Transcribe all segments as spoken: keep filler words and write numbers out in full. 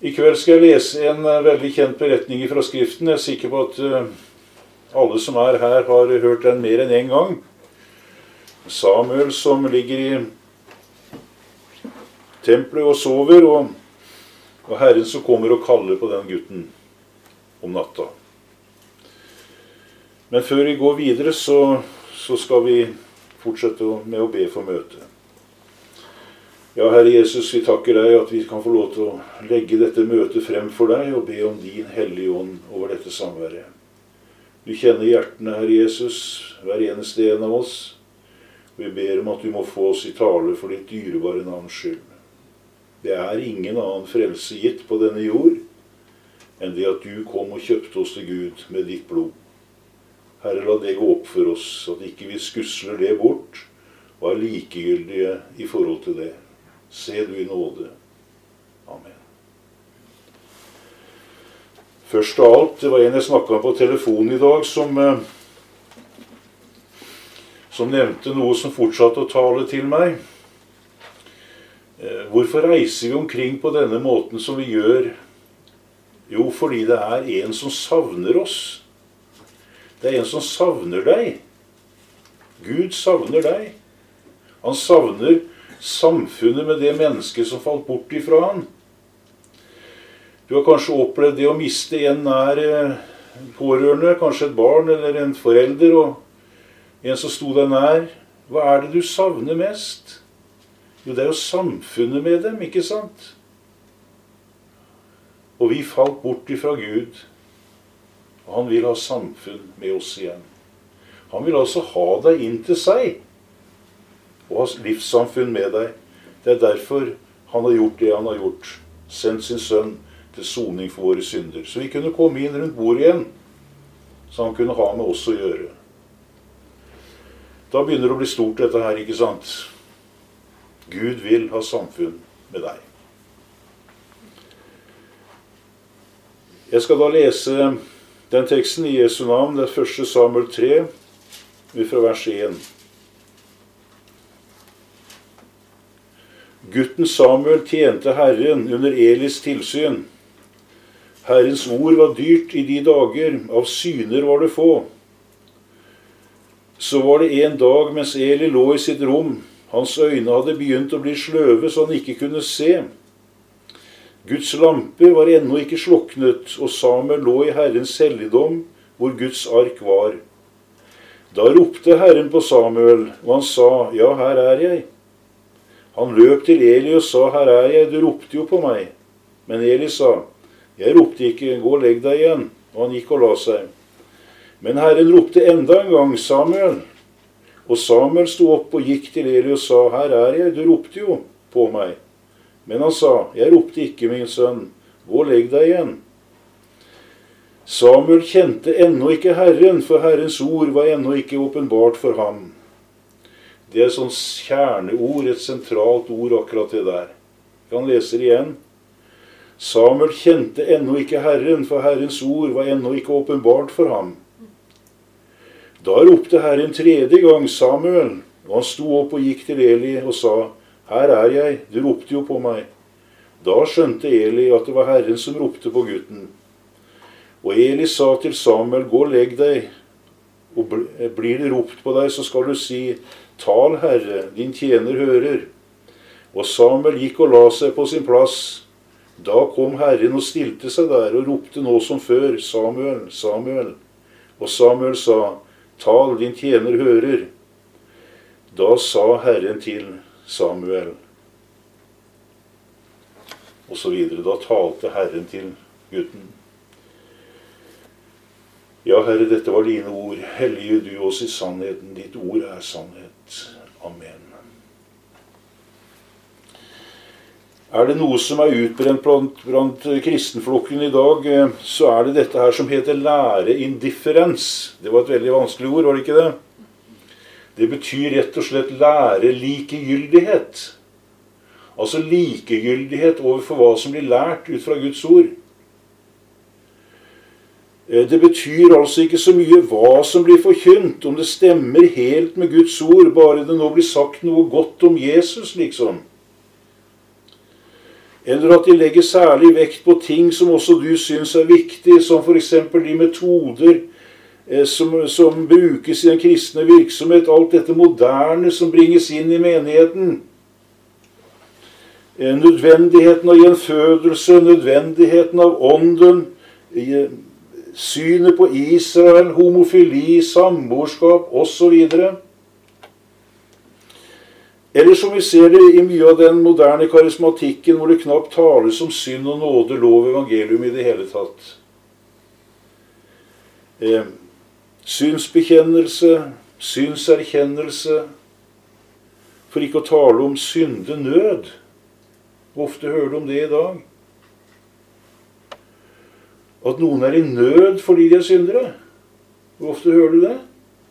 I kveld skal jeg lese en veldig kjent beretning fra Skriften. Jeg er sikker på at alle som er her har hørt den mer enn en gang. Samuel som ligger i tempelet og sover, og, og Herren som kommer og kaller på den gutten om natta. Men før vi går videre, så, så skal vi fortsette med å be for møtet. Ja, Herre Jesus, vi takker deg at vi kan få lov til å legge dette møtet frem for deg og be om din hellige ånd over dette samværet. Du kjenner hjertene, Herre Jesus, hver eneste en av oss. Vi ber om at du må få oss i tale for ditt dyrebare navns skyld. Det er ingen annen frelse gitt på denne jord enn det at du kom og kjøpte oss til Gud med ditt blod. Herre, la det gå opp for oss, at ikke vi skusler det bort og er likegyldige i forhold til det. Se du i nåde. Amen. Først av alt, det var en jeg snakket på telefonen i dag, som, som nevnte noe som fortsatte å tale til meg. Hvorfor reiser vi omkring på denne måten som vi gjør? Jo, fordi det er en som savner oss. Det er en som savner deg. Gud savner deg. Han savner samfunnet med det mennesket som falt bort ifra han. Du har kanskje opplevd det å miste en nær pårørende, kanskje et barn eller en forelder, og en som sto deg nær. Hva er det du savner mest? Jo, det er jo samfunnet med dem, ikke sant? Og vi falt bort ifra Gud, og han vil ha samfunn med oss igjen. Han vil altså ha deg inn til seg, og ha livssamfunn med deg. Det er derfor han har gjort det han har gjort. Sendt sin sønn til soning for våre synder. Så vi kunne komme inn rundt bordet igjen, så han kunne ha med oss å gjøre. Da begynner det å bli stort dette her, ikke sant? Gud vil ha samfunn med deg. Jeg skal da lese den teksten i Jesu navn, det er første Samuel tre, fra vers en. Gutten Samuel tjente Herren under Elis tilsyn. Herrens ord var dyrt i de dager, av syner var det få. Så var det en dag mens Eli lå i sitt rom. Hans øyne hadde begynt å bli sløve så han ikke kunne se. Guds lampe var ennå ikke sluknet, og Samuel lå i Herrens helligdom, hvor Guds ark var. Da ropte Herren på Samuel, og han sa, ja, her er jeg. Han løp til Eli og sa, her er jeg, du ropte jo på meg. Men Eli sa, jeg ropte ikke, gå og legg deg igjen. Og han gikk og la seg. Men Herren ropte enda en gang, Samuel. Og Samuel sto opp og gikk til Eli og sa, her er jeg, du ropte jo på meg. Men han sa, jeg ropte ikke, min sønn, gå og legg deg igjen. Samuel kjente ennå ikke Herren, for Herrens ord var ennå ikke åpenbart for ham. Det er sånn kjerneord, et sentralt ord akkurat det der. Jeg kan lese det igjen. Samuel kjente ennå ikke Herren, for Herrens ord var ennå ikke åpenbart for ham. Da ropte Herren tredje gang Samuel, og han sto opp og gikk til Eli og sa, her er jeg, du ropte jo på meg. Da skjønte Eli at det var Herren som ropte på gutten. Og Eli sa til Samuel, gå og legg deg, og blir det ropt på deg, så skal du si, tal, Herre, din tjener hører. Og Samuel gikk og la seg på sin plass. Da kom Herren og stilte seg der og ropte nå som før, Samuel, Samuel. Og Samuel sa, tal, din tjener hører. Da sa Herren til Samuel. Og så videre. Da talte Herren til gutten. Ja, Herre, dette var dine ord. Hellige du oss i sannheten. Ditt ord er sannhet. Amen. Er det noe som er utbrent blant, blant kristenflokken i dag, så er det dette her som heter læreindifferens. Det var et veldig vanskelig ord, var det ikke det? Det betyr rett og slett lærelikegyldighet. Altså likegyldighet overfor hva som blir lært ut fra Guds ord. Det betyr altså ikke så mye hva som blir forkynt, om det stemmer helt med Guds ord, bare det nå blir sagt noe godt om Jesus, liksom. Eller at de legger særlig vekt på ting som også du synes er viktig, som for eksempel de metoder eh, som, som brukes i den kristne virksomhet, alt dette moderne som bringes inn i menigheten. Eh, nødvendigheten av gjenfødelse, nødvendigheten av ånden, eh, synet på Israel, homofili, samboerskap og så videre. Eller som vi ser det i mye av den moderne karismatikken, hvor det knapt tales om synd og nåde, lov, evangelium i det hele tatt. Eh, synsbekjennelse, synserkjennelse, for ikke å tale om syndenød. Hvor ofte hører du om det i dag? At noen er i nød fordi de er syndere. Hvor ofte hører du det?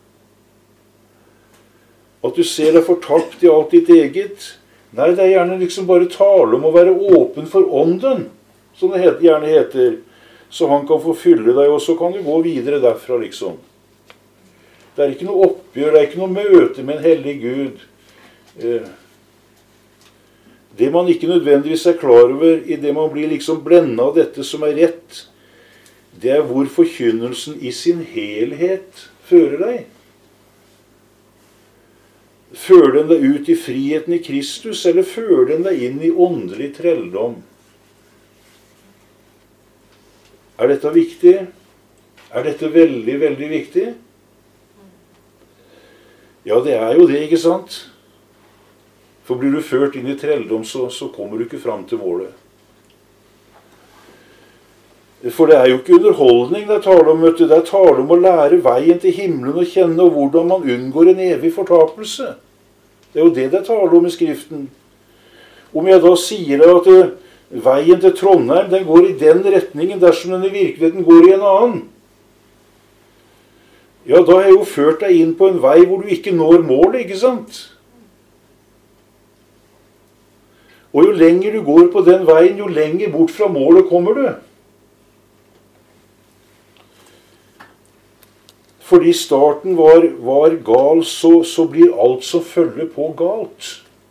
At du ser deg fortapt i alt ditt eget. Nei, det er gjerne liksom bare tale om å være åpen for ånden, som det gjerne heter, så han kan få fylle deg, og så kan du gå videre derfra, liksom. Det er ikke noe oppgjør, det er ikke noe møte med en hellig Gud. Det man ikke nødvendigvis er klar over, i det man blir liksom blendet av dette som er rett, det er hvor forkynnelsen i sin helhet fører deg. Fører den deg ut i friheten i Kristus, eller fører den deg inn i åndelig trelldom? Er dette viktig? Er dette veldig, veldig viktig? Ja, det er jo det, ikke sant? For blir du ført inn i trelldom, så, så kommer du ikke fram til målet. For det er jo ikke underholdning det er tale om, vet du. Det er tale om å lære veien til himmelen og kjenne, og hvordan man unngår en evig fortapelse. Det er jo det det er tale om i Skriften. Om jeg da sier at veien til Trondheim, den går i den retningen, dersom den i virkeligheten går i en annen, ja, da har jeg jo ført deg inn på en vei hvor du ikke når målet, ikke sant? Og jo lenger du går på den veien, jo lenger bort fra målet kommer du. Fordi starten var, var gal, så, så blir alt som følger på galt.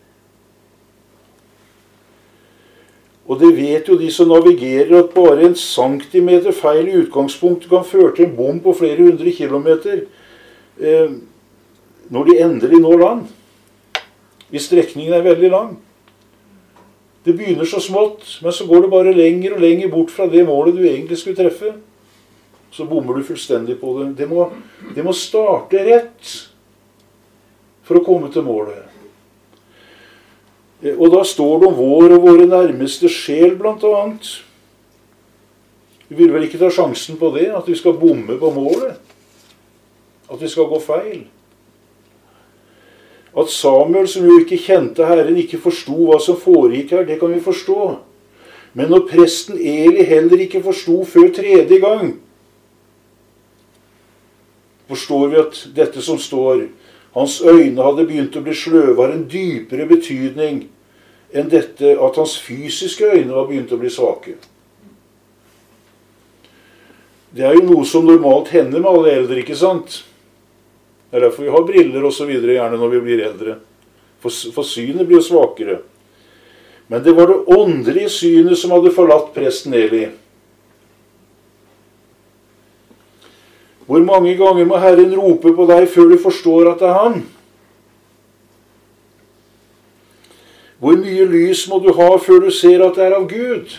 Og det vet jo de som navigerer, at bare en centimeter feil i utgangspunktet kan føre til en bom på flere hundre kilometer eh, når de endelig når land. Hvis strekningen er veldig lang. Det begynner så smått, men så går det bare lenger og lenger bort fra det målet du egentlig skulle treffe. Så bommer du fullstendig på det. Det må, det må starte rett for å komme til målet. Og da står det om vår og våre nærmeste sjel, blant annet. Vi vil vel ikke ta sjansen på det, at vi skal bomme på målet? At vi skal gå feil? At Samuel, som jo ikke kjente Herren, ikke forstod hva som foregikk her, det kan vi forstå. Men når presten Eli heller ikke forstod før tredje gang, forstår vi at dette som står, hans øyne hadde begynt å bli sløve, har en dypere betydning enn dette at hans fysiske øyne var begynt å bli svake. Det er jo noe som normalt hender med alle eldre, ikke sant? Det er derfor vi har briller og så videre gjerne når vi blir eldre. For, for synet blir jo svakere. Men det var det åndelige synet som hadde forlatt presten Eli. Hvor mange ganger må Herren rope på deg før du forstår at det er han? Hvor mye lys må du ha før du ser at det er av Gud?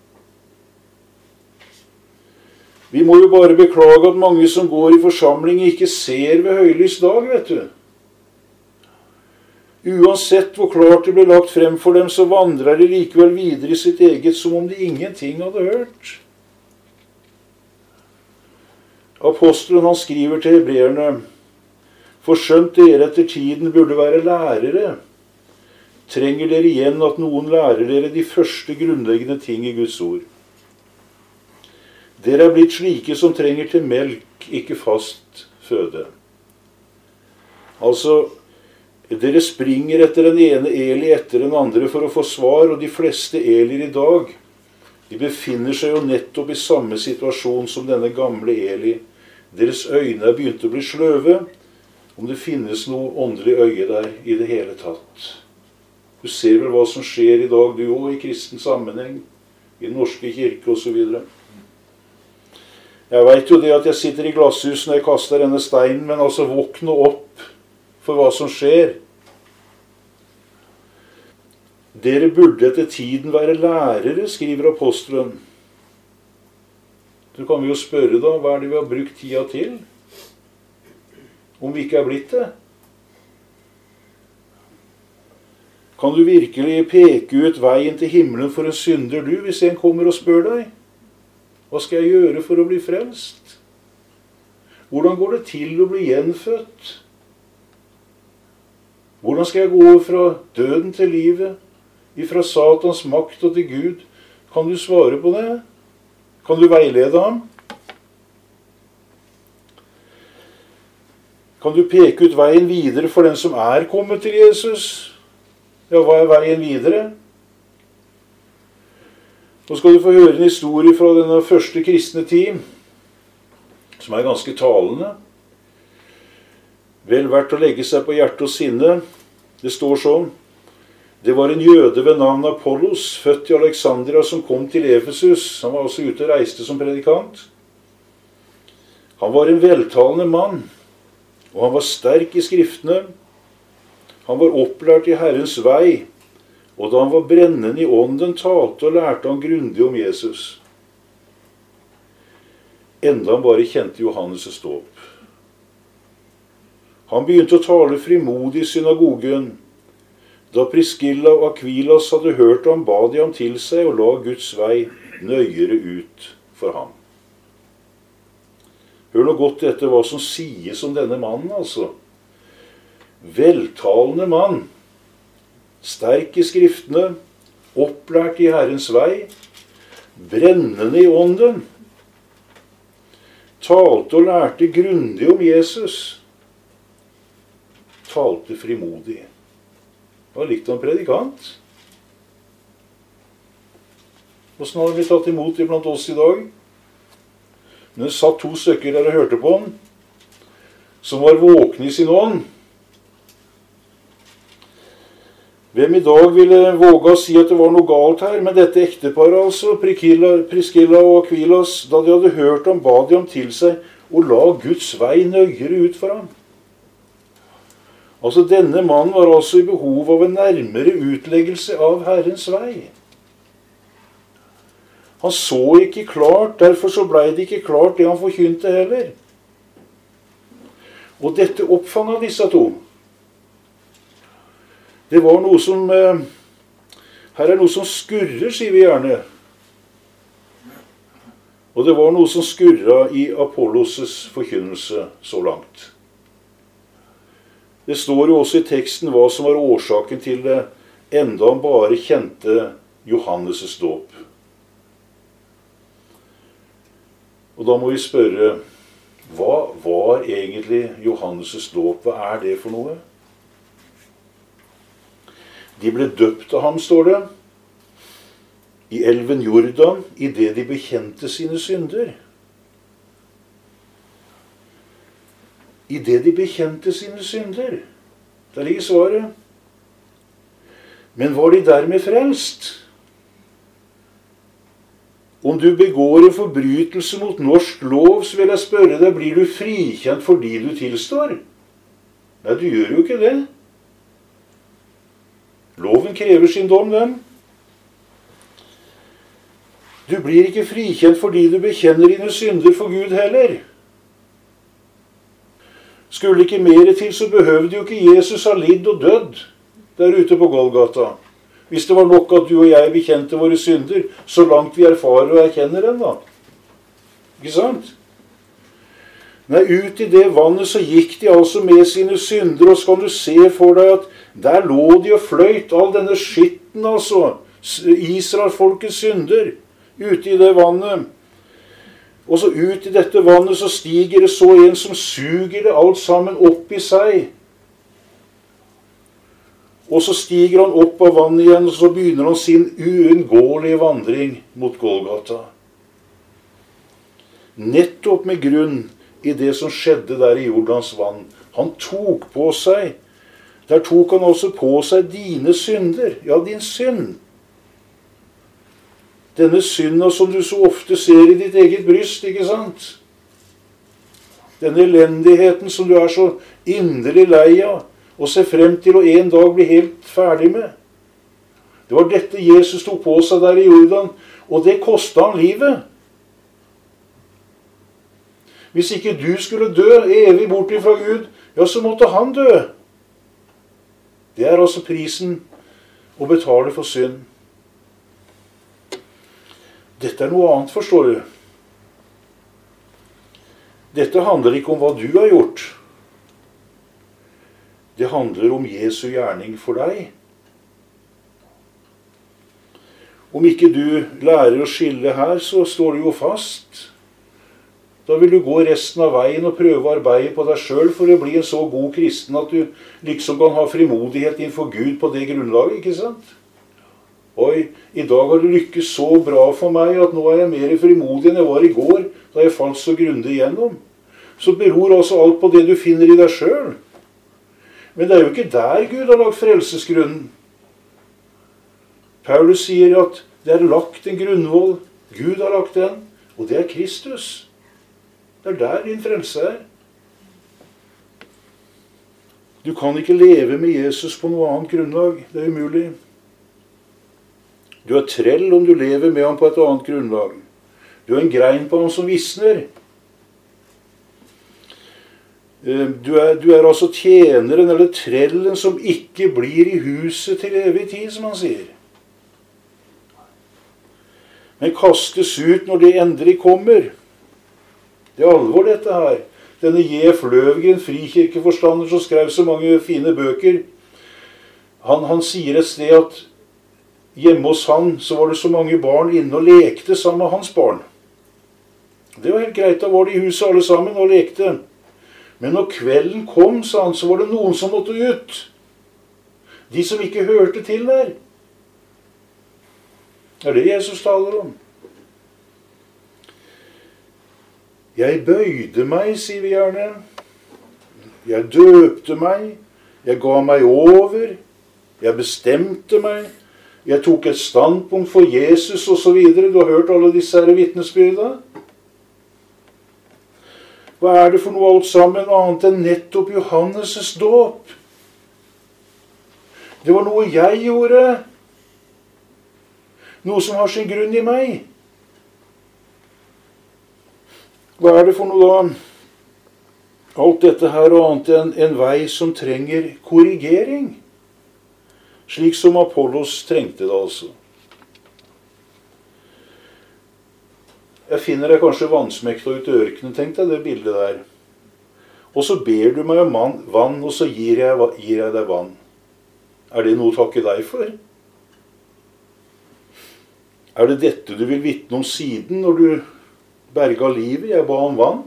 Vi må jo bare beklage at mange som går i forsamling ikke ser ved høylys dag, vet du. Uansett hvor klart det ble lagt frem for dem, så vandrer de likevel videre i sitt eget som om de ingenting hadde hørt. Apostelen han skriver til hebreerne, for skjønt dere etter tiden burde være lærere, trenger dere igjen at noen lærer dere de første grunnleggende ting i Guds ord. Dere er blitt slike som trenger til melk, ikke fast føde. Altså, dere springer etter den ene Eli etter den andre for å få svar, og de fleste Elier i dag, de befinner seg jo nettopp i samme situasjon som denne gamle Eli. Deres øyne er begynt å bli sløve, om det finnes noe åndelig øye der i det hele tatt. Du ser vel hva som skjer i dag, du også, i kristen sammenheng, i den norske kirke og så videre. Jeg vet jo det at jeg sitter i glasshus når jeg kaster denne steinen, men altså våkne opp for hva som skjer. Dere burde etter tiden være lærere, skriver apostelen. Så kan vi jo spørre da, hva er det vi har brukt tida til? Om vi ikke er blitt det? Kan du virkelig peke ut veien til himmelen for en synder du, hvis en kommer og spør deg? Hva skal jeg gjøre for å bli frelst? Hvordan går det til å bli gjenfødt? Hvordan skal jeg gå fra døden til livet? Ifra Satans makt og til Gud? Kan du svare på det? Kan du veilede ham? Kan du peke ut veien videre for den som er kommet til Jesus? Ja, hva er veien videre? Nå skal du få høre en historie fra denne første kristne tid, som er ganske talende. Vel verdt å legge seg på hjerte og sinne. Det står sånn: det var en jøde ved navn Apollos, født i Alexandria, som kom til Efesus. Han var også ute og reiste som predikant. Han var en veltalende mann, og han var sterk i skriftene. Han var opplært i Herrens vei, og da han var brennende i ånden, talte og lærte han grundig om Jesus. Enda han bare kjente Johannes' dåp. Han begynte å tale frimodig i synagogen. Da Priscilla og Aquilas hadde hørt ham, ba de ham til seg og la Guds vei nøyere ut for ham. Hør nå godt etter hva som sies om denne mannen, altså. Veltalende mann, sterk i skriftene, opplært i Herrens vei, brennende i ånden, talte og lærte grundig om Jesus, talte frimodig. Det var litt av en predikant. Hvordan har han blitt tatt imot iblant oss i dag? Men det satt to stykker der og hørte på han, som var våkne i sin ånd. Hvem i dag ville våge å si at det var noe galt her? Men dette ekteparet, altså, Priscilla og Aquilas, da de hadde hørt ham, ba de ham til seg og la Guds vei nøyere ut for ham. Altså, denne mannen var altså i behov av en nærmere utleggelse av Herrens vei. Han så ikke klart, derfor så ble det ikke klart det han forkynte heller. Og dette oppfanget disse to. Det var noe som, eh, her er noe som skurrer, sier vi gjerne. Og det var noe som skurret i Apollos' forkynnelse så langt. Det står jo også i teksten hva som var årsaken til det, enda han bare kjente Johannes' dåp. Og da må vi spørre, hva var egentlig Johannes' dåp? Hva er det for noe? De ble døpt av ham, står det, i elven Jordan, i det de bekjente sine synder. I det de bekjente sine synder. Der ligger svaret. Men var de dermed frelst? Om du begår en forbrytelse mot norsk lov, så vil jeg spørre deg, blir du frikjent fordi du tilstår? Nei, du gjør jo ikke det. Loven krever sin dom, den. Du blir ikke frikjent fordi du bekjenner dine synder for Gud heller. Skulle ikke mer til, så behøvde jo ikke Jesus ha lidd og dødd der ute på Golgata. Hvis det var nok at du og jeg bekjente våre synder, så langt vi erfarer og erkjenner dem, da. Ikke sant? Nei, ut i det vannet så gikk de altså med sine synder, og så kan du se for deg at der lå de og fløyt, all denne skitten, altså, Israel-folkets synder, ute i det vannet. Og så ut i dette vannet så stiger det så en som suger det alt sammen opp i seg. Og så stiger han opp av vannet igjen, og så begynner han sin uunngåelige vandring mot Golgata. Nettopp med grunn i det som skjedde der i Jordans vann. Han tok på seg Der tok han altså på seg dine synder. Ja, din synd. Denne synda som du så ofte ser i ditt eget bryst, ikke sant? Denne elendigheten som du er så inderlig lei av, og ser frem til å en dag bli helt ferdig med. Det var dette Jesus tok på seg der i Jordan, og det kostet han livet. Hvis ikke du skulle dø evig bort ifra Gud, ja, så måtte han dø. Det er altså prisen å betale for synd. Dette er noe annet, forstår du. Dette handler ikke om hva du har gjort. Det handler om Jesu gjerning for deg. Om ikke du lærer å skille her, så står du jo fast. Da vil du gå resten av veien og prøve å arbeide på deg selv for å bli en så god kristen at du liksom kan ha frimodighet innenfor Gud på det grunnlaget, ikke sant? Oi, i dag har det lykkes så bra for meg at nå er jeg mer frimodig enn jeg var i går, da jeg falt så grundig igjennom. Så beror altså alt på det du finner i deg selv. Men det er jo ikke der Gud har lagt frelsesgrunnen. Paulus sier at det er lagt en grunnvoll. Gud har lagt den, og det er Kristus. Det er der din frelse er. Du kan ikke leve med Jesus på noe annet grunnlag. Det er umulig. Du er trell om du lever med ham på et annet grunnlag. Du er en grein på ham som visner. Du er, du er altså tjeneren eller trellen som ikke blir i huset til evig tid, som han sier. Men kastes ut når det endelig kommer. Det er alvor dette her. Denne J F Løvgren, frikirkeforstander som skrev så mange fine bøker, han, han sier et sted at hjemme hos han så var det så mange barn inne og lekte sammen med hans barn. Det var helt greit, da var de i huset alle sammen og lekte. Men når kvelden kom, sa han, så var det noen som måtte ut. De som ikke hørte til der. Det er det Jesus taler om. Jeg bøyde meg, sier vi gjerne. Jeg døpte meg. Jeg ga meg over. Jeg bestemte meg. Jeg tok et standpunkt for Jesus og så videre. Du har hørt alle disse her vitnesbyrda. Hva er det for noe alt sammen annet enn nettopp Johannes' dåp? Det var noe jeg gjorde. Noe som har sin grunn i meg. Hva er det for noe da? Alt dette her og annet enn en vei som trenger korrigering. Slik som Apollos trengte det altså. Jeg finner deg kanskje vannsmekta ut i ørkenen, tenk deg det bildet der. Og så ber du meg om vann, og så gir jeg, gir jeg deg vann. Er det noe å takke deg for? Er det dette du vil vitne om siden når du berga livet? Jeg ba om vann.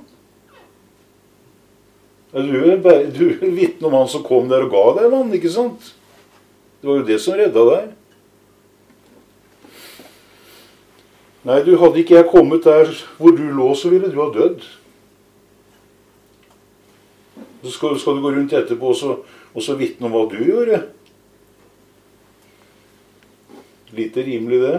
Du vil, du vil vitne om han som kom der og ga deg vann, ikke sant? Det var jo det som redda deg. Nei, du hadde ikke jeg kommet der hvor du lå, så ville du ha dødd. Så skal, skal du gå rundt etterpå og så, og så vitne om hva du gjorde. Lite rimelig det.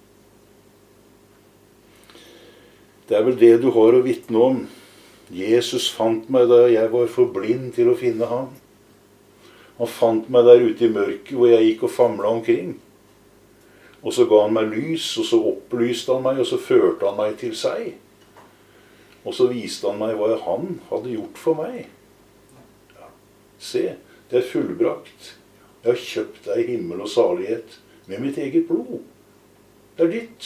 Det er vel det du har å vitne om. Jesus fant meg da jeg var for blind til å finne ham. Han fant meg der ute i mørket hvor jeg gikk og famlet omkring. Og så ga han meg lys, og så opplyste han meg, og så førte han meg til seg. Og så viste han meg hva han hadde gjort for meg. Ja. Se, det er fullbrakt. Jeg har kjøpt deg himmel og salighet med mitt eget blod. Det er ditt.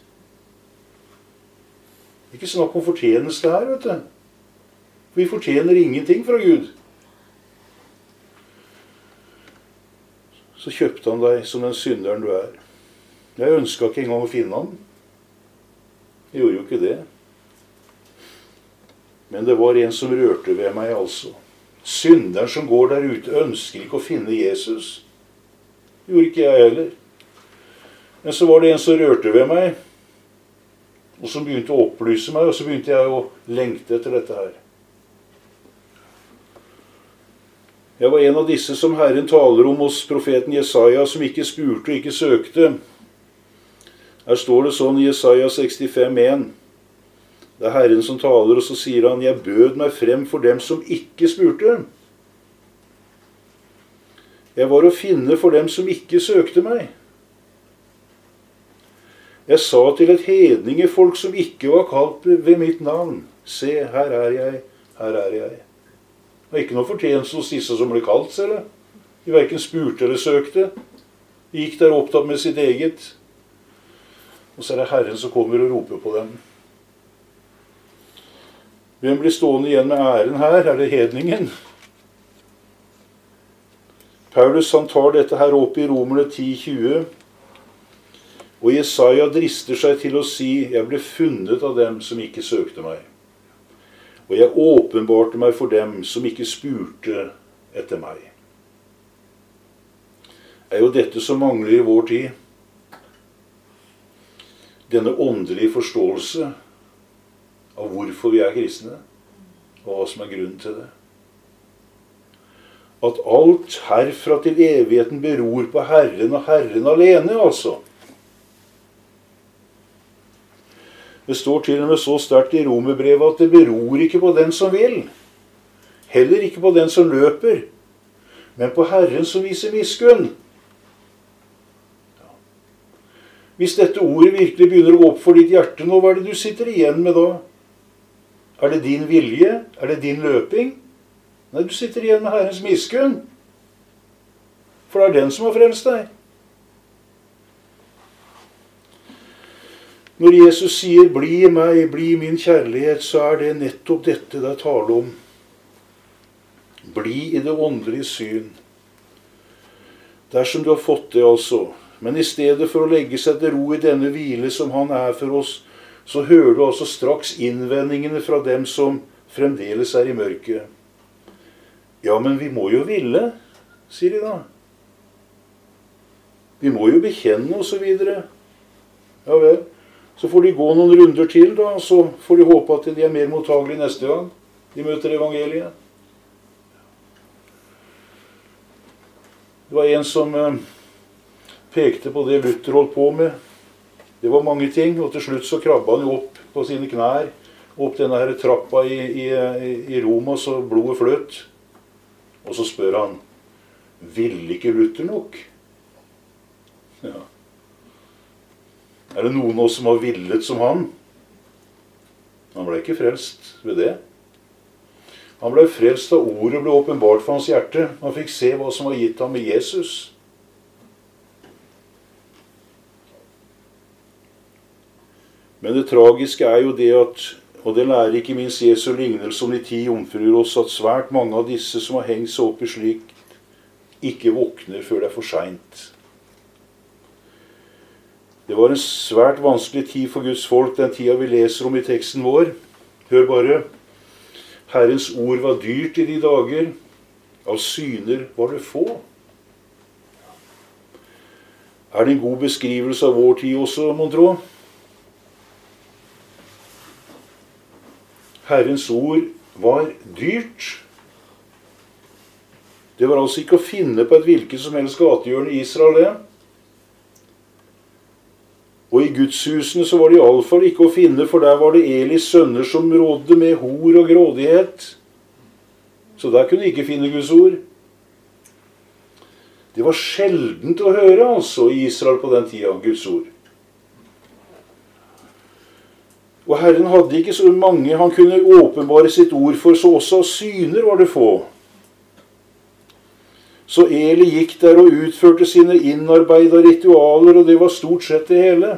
Ikke snakk om fortjeneste her, vet du. Vi fortjener ingenting fra Gud. Så kjøpte han deg som den synderen du er. Jeg ønsket ikke engang å finne ham. Jeg gjorde jo ikke det. Men det var en som rørte ved meg altså. Synderen som går der ute ønsker ikke å finne Jesus. Det gjorde ikke jeg heller. Men så var det en som rørte ved meg, og som begynte å opplyse meg, og så begynte jeg å lengte etter dette her. Jeg var en av disse som Herren taler om hos profeten Jesaja, som ikke spurte og ikke søkte. Her står det sånn i Jesaja sekstifem en. Det er Herren som taler, og så sier han, jeg bød meg frem for dem som ikke spurte. Jeg var å finne for dem som ikke søkte meg. Jeg sa til et hedningefolk som ikke var kalt ved mitt navn, se, her er jeg, her er jeg. Det var ikke noe fortjeneste hos disse som ble kalt, ser du. De hverken spurte eller søkte. De gikk der opptatt med sitt eget. Og så er det Herren som kommer og roper på dem. Hvem blir stående igjen med æren her? Er det hedningen? Paulus han tar dette her opp i Romerne ti tjue. Og Jesaja drister seg til å si, jeg ble funnet av dem som ikke søkte meg. Og jeg åpenbarte meg for dem som ikke spurte etter meg. Det er jo dette som mangler i vår tid. Denne åndelige forståelse av hvorfor vi er kristne, og hva som er grunnen til det. At alt herfra til evigheten beror på Herren og Herren alene, altså. Det står til og med så sterkt i Romerbrevet at det beror ikke på den som vil. Heller ikke på den som løper, men på Herren som viser miskunn. Hvis dette ordet virkelig begynner å gå opp for ditt hjerte nå, hva er det du sitter igjen med da? Er det din vilje? Er det din løping? Nei, du sitter igjen med Herrens miskunn. For det er den som har frelst deg. Når Jesus sier, bli i meg, bli i min kjærlighet, så er det nettopp dette det er tale om. Bli i det åndelige syn. Dersom du har fått det altså. Men i stedet for å legge seg til ro i denne hvile som han er for oss, så hører du altså straks innvendingene fra dem som fremdeles er i mørket. Ja, men vi må jo ville, sier de da. Vi må jo bekjenne og så videre. Ja vel. Så får de gå noen runder til da, og så får de håpe at de er mer mottagelige neste gang de møter evangeliet. Det var en som eh, pekte på det Luther holdt på med. Det var mange ting, og til slutt så krabba han jo opp på sine knær, opp denne her trappa i, i, i Roma, så blodet fløt. Og så spør han, ville ikke Luther nok? Ja. Er det noen av oss som har villet som han? Han ble ikke frelst ved det. Han ble frelst da ordet ble åpenbart for hans hjerte. Han fikk se hva som var gitt ham med Jesus. Men det tragiske er jo det at, og det lærer ikke minst Jesu lignelse om de ti jomfruer oss, at svært mange av disse som har hengt seg opp i slikt, ikke våkner før det er for sent. Det var en svært vanskelig tid for Guds folk, den tida vi leser om i teksten vår. Hør bare. Herrens ord var dyrt i de dager, av syner var det få. Er det en god beskrivelse av vår tid også, mon tro? Herrens ord var dyrt. Det var altså ikke å finne på et hvilket som helst gatehjørne i Israel, det. Og i gudshusene så var det i alle fall ikke å finne, for der var det Elis sønner som rådde med hor og grådighet. Så der kunne de ikke finne Guds ord. Det var sjeldent å høre altså i Israel på den tida, Guds ord. Og Herren hadde ikke så mange han kunne åpenbare sitt ord for, så også av syner var det få. Så Eli gikk der og utførte sine innarbeidede ritualer, og det var stort sett det hele.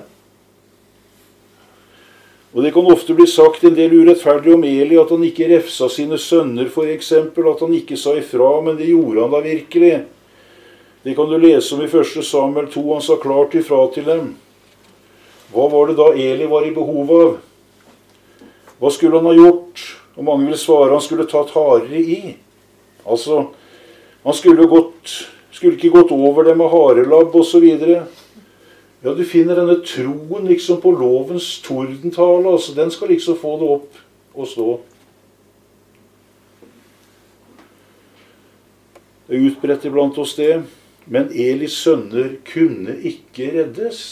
Og det kan ofte bli sagt en del urettferdig om Eli, at han ikke refsa sine sønner, for eksempel, at han ikke sa ifra, men det gjorde han da virkelig. Det kan du lese om i første Samuel to, han sa klart ifra til dem. Hva var det da Eli var i behov av? Hva skulle han ha gjort? Og mange vil svare han skulle tatt hardere i. Altså, han skulle, gått, skulle ikke gått over det med harelabb og så videre. Ja, du finner denne troen liksom på lovens tordentale, altså den skal liksom få det opp og stå. Det er utbredt iblant oss det. Men Elis sønner kunne ikke reddes.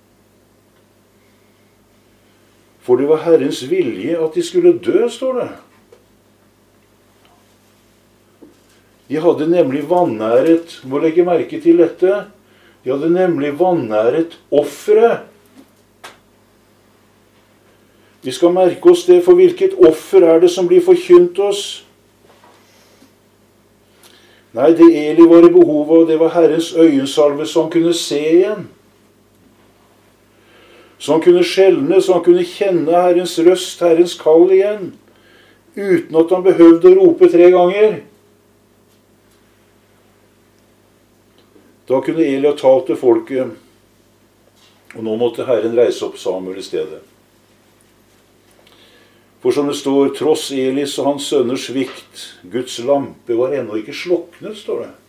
For det var Herrens vilje at de skulle dø, står det. De hadde nemlig vanæret, må legge merke til dette, de hadde nemlig vanæret offeret. Vi skal merke oss det, for hvilket offer er det som blir forkynt oss? Nei, det Eli var i behov av, det var Herrens øyensalve, så han kunne se igjen. Så han kunne skjelne, så han kunne kjenne Herrens røst, Herrens kall igjen, uten at han behøvde å rope tre ganger. Da kunne Eli ha talt til folket, og nå måtte Herren reise opp Samuel i stedet. For som det står, tross Elis og hans sønners svikt, Guds lampe var ennå ikke sloknet, står det.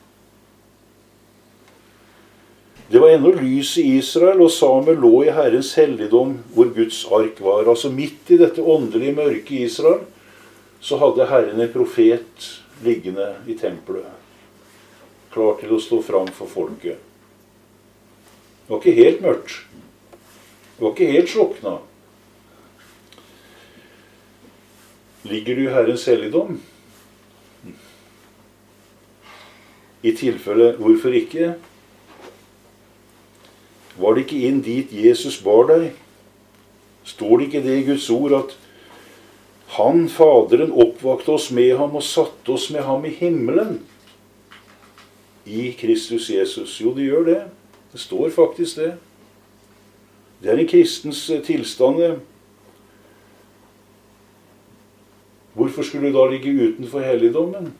Det var ennå lys i Israel, og Samuel lå i Herrens helligdom, hvor Guds ark var. Altså midt i dette åndelige mørke i Israel, så hadde Herren en profet liggende i tempelet, klar til å stå fram for folket. Det var ikke helt mørkt. Det var ikke helt slokna. Ligger du i Herrens helligdom? I tilfelle, hvorfor ikke? Var det ikke inn dit Jesus bar deg? Står det ikke det i Guds ord at han, Faderen, oppvakte oss med ham og satte oss med ham i himmelen? I Kristus Jesus. Jo, det gjør det. Det står faktisk det. Det er en kristens tilstand. Hvorfor skulle du da ligge utenfor helligdommen?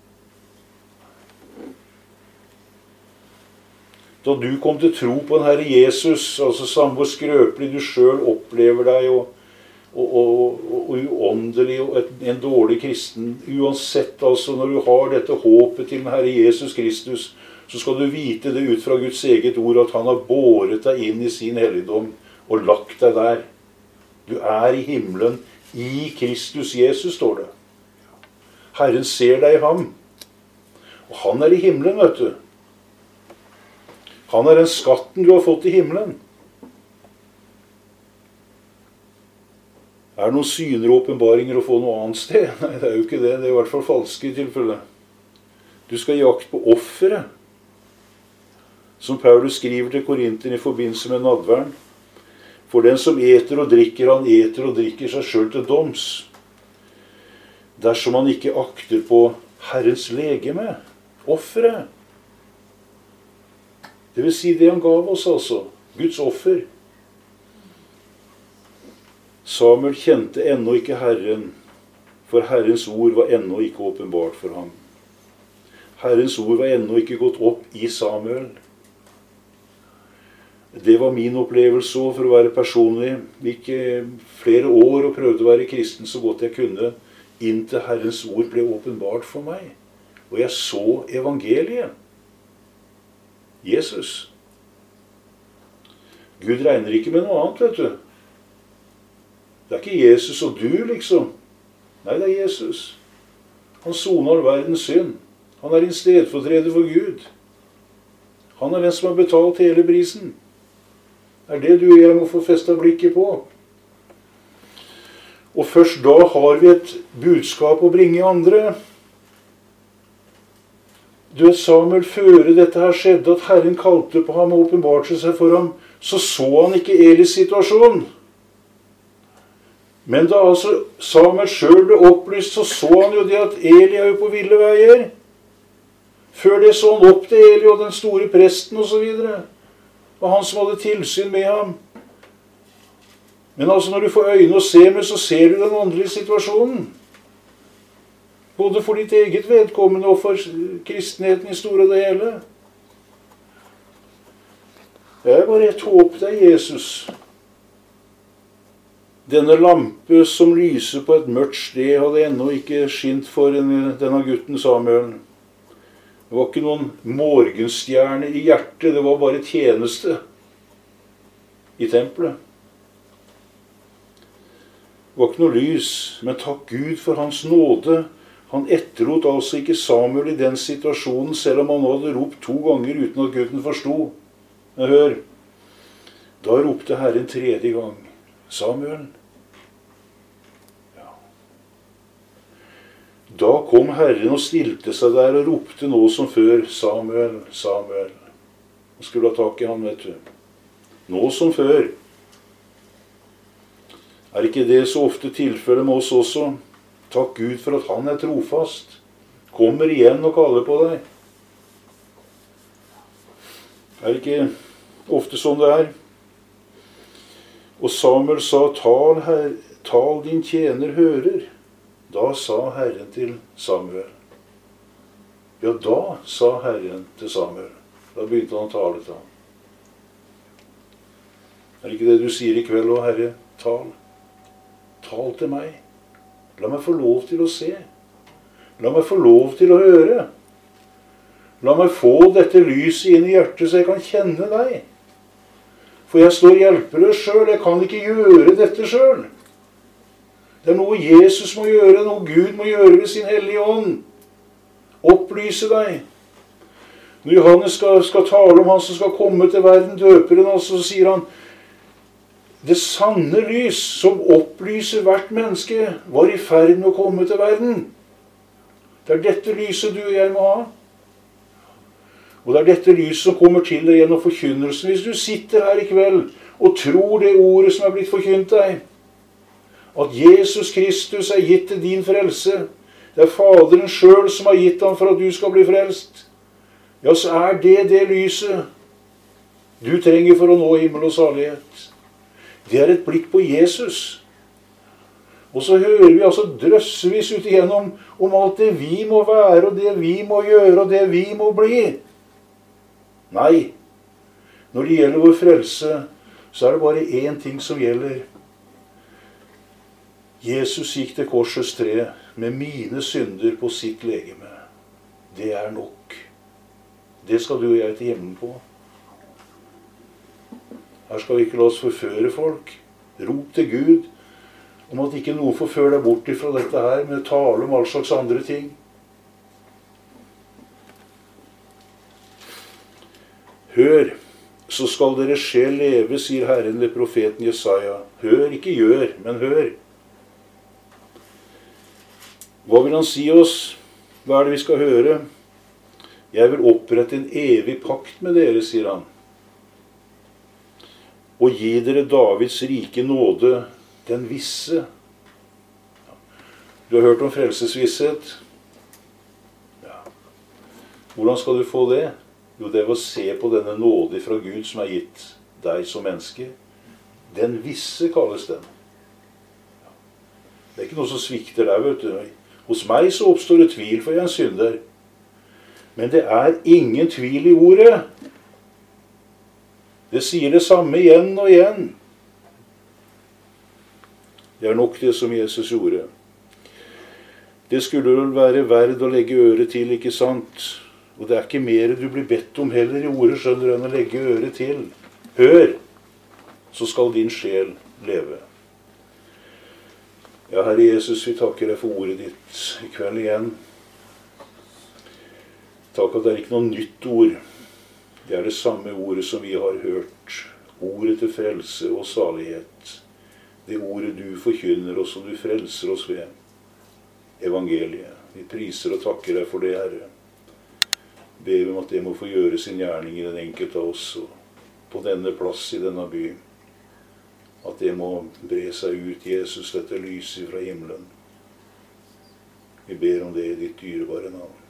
Da du kom til tro på den Herre Jesus, altså samme hvor skrøpelig du selv opplever deg, og, og, og, og uåndelig og et, en dårlig kristen, uansett altså når du har dette håpet til den Herre Jesus Kristus, så skal du vite det ut fra Guds eget ord at han har båret deg inn i sin helligdom og lagt deg der. Du er i himmelen i Kristus Jesus, står det. Herren ser deg i ham. Og han er i himmelen, vet du. Han er den skatten du har fått i himmelen. Er det noen syner og åpenbaringer å få noe annet sted? Nei, det er jo ikke det. Det er i hvert fall falske i tilfelle. Du skal jakte på offeret. Som Paulus skriver til Korinterne i forbindelse med nadværen. For den som eter og drikker, han eter og drikker seg selv til doms. Dersom han ikke akter på Herrens legeme, offeret. Det vil si det han gav oss, altså. Guds offer. Samuel kjente ennå ikke Herren, for Herrens ord var ennå ikke åpenbart for ham. Herrens ord var ennå ikke gått opp i Samuel. Det var min opplevelse også, for å være personlig. Gikk flere år og prøvde å være kristen så godt jeg kunne, inntil Herrens ord ble åpenbart for meg. Og jeg så evangeliet. Jesus. Gud regner ikke med noe annet, vet du. Det er ikke Jesus og du, liksom. Nei, det er Jesus. Han soner all verdens synd. Han er din stedfortreder for Gud. Han er den som har betalt hele prisen. Det er det du og jeg må få festet blikket på. Og først da har vi et budskap å bringe andre. Du vet, Samuel, før dette her skjedde, at Herren kalte på ham og åpenbarte seg for ham, så så han ikke Elis situasjon. Men da altså Samuel selv ble opplyst, så så han jo det at Eli er jo på ville veier. Før det så han opp til Eli og den store presten og så videre. Og han som hadde tilsyn med ham. Men altså når du får øyne å se med, så ser du den åndelige situasjonen. Både for ditt eget vedkommende og for kristenheten i store og det hele. Det er bare et håp deg, Jesus. Denne lampe som lyser på et mørkt sted, hadde ennå ikke skint for denne gutten Samuel. Det var ikke noen morgenstjerne i hjertet, det var bare tjeneste i tempelet. Det var ikke noe lys, men takk Gud for hans nåde. Han etterlot altså ikke Samuel i den situasjonen, selv om han nå hadde ropt to ganger uten at gutten forstod. Men hør, da ropte Herren tredje gang, Samuel. Ja. Da kom Herren og stilte seg der og ropte nå som før, Samuel, Samuel. Han skulle ha tak i han, vet du. Nå som før. Er ikke det så ofte tilfellet med oss også? Takk Gud for at han er trofast. Kommer igjen og kaller på deg. Er det ikke ofte sånn det er? Og Samuel sa, tal, her, tal din tjener hører. Da sa Herren til Samuel. Ja, da sa Herren til Samuel. Da begynte han å tale til ham. Er det ikke det du sier i kveld også, Herre? Tal. Tal til meg. La meg få lov til å se. La meg få lov til å høre. La meg få dette lyset inn i hjertet så jeg kan kjenne deg. For jeg står hjelpeløs selv. Jeg kan ikke gjøre dette selv. Det er noe Jesus må gjøre, noe Gud må gjøre ved sin hellige ånd. Opplyse deg. Når Johannes skal, skal tale om han som skal komme til verden, døperen, altså, så sier han, det sanne lys som opplyser hvert menneske var i ferd med å komme til verden. Det er dette lyset du og jeg må ha. Og det er dette lyset som kommer til deg gjennom forkynnelsen. Hvis du sitter her i kveld og tror det ordet som er blitt forkynt deg, at Jesus Kristus er gitt til din frelse, det er Faderen selv som har gitt ham for at du skal bli frelst, ja, så er det det lyset du trenger for å nå himmel og salighet. Det er et blikk på Jesus. Og så hører vi altså drøssevis ut igjennom om alt det vi må være, og det vi må gjøre, og det vi må bli. Nei, når det gjelder vår frelse, så er det bare én ting som gjelder. Jesus gikk til korsets tre med mine synder på sitt legeme. Det er nok. Det skal du og jeg til himmelen på. Her skal vi ikke la oss forføre folk. Rop til Gud om at ikke noen forfører deg bort fra dette her, men tale om all slags andre ting. Hør, så skal dere sjel leve, sier Herren ved profeten Jesaja. Hør, ikke gjør, men hør. Hva vil han si oss? Hva er det vi skal høre? Jeg vil opprette en evig pakt med dere, sier han. Og gi dere Davids rike nåde, den visse. Du har hørt om frelsesvisshet? Ja. Hvordan skal du få det? Jo, det er å se på denne nåde fra Gud som er gitt deg som menneske. Den visse kalles den. Det er ikke noe som svikter deg, vet du. Hos meg så oppstår det tvil, for jeg er en synder. Men det er ingen tvil i ordet. Det sier det samme igjen og igjen. Det er nok det som Jesus gjorde. Det skulle vel være verd å legge øret til, ikke sant? Og det er ikke mer du blir bedt om heller i ordet, skjønner du, enn å legge øret til. Hør, så skal din sjel leve. Ja, Herre Jesus, vi takker deg for ordet ditt i kveld igjen. Takk at det er ikke noe nytt ord. Det er det samme ordet som vi har hørt. Ordet til frelse og salighet. Det ordet du forkynner oss og du frelser oss ved. Evangeliet. Vi priser og takker deg for det, Herre. Ber om at det må få gjøre sin gjerning i den enkelte av oss og på denne plass i denne by. At det må bre seg ut, Jesus, dette lyset fra himmelen. Vi ber om det i ditt dyrebare navn.